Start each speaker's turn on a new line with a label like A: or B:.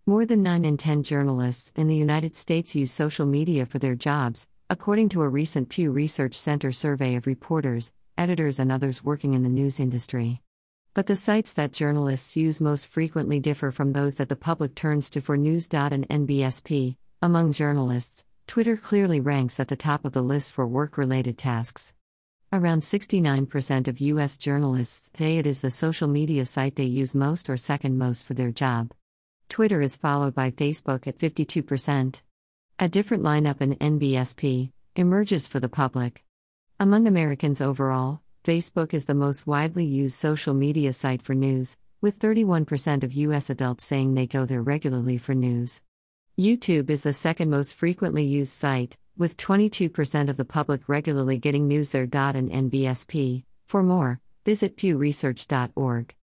A: More than 9 in 10 journalists in the United States use social media for their jobs, according to a recent Pew Research Center survey of reporters, editors, and others working in the news industry. But the sites that journalists use most frequently differ from those that the public turns to for news. And NBSP. Among journalists, Twitter clearly ranks at the top of the list for work-related tasks. Around 69% of U.S. journalists say it is the social media site they use most or second most for their job. Twitter is followed by Facebook at 52%. A different lineup in NBSP emerges for the public. Among Americans overall, Facebook is the most widely used social media site for news, with 31% of U.S. adults saying they go there regularly for news. YouTube is the second most frequently used site, with 22% of the public regularly getting news there. And NBSP. For more, visit pewresearch.org.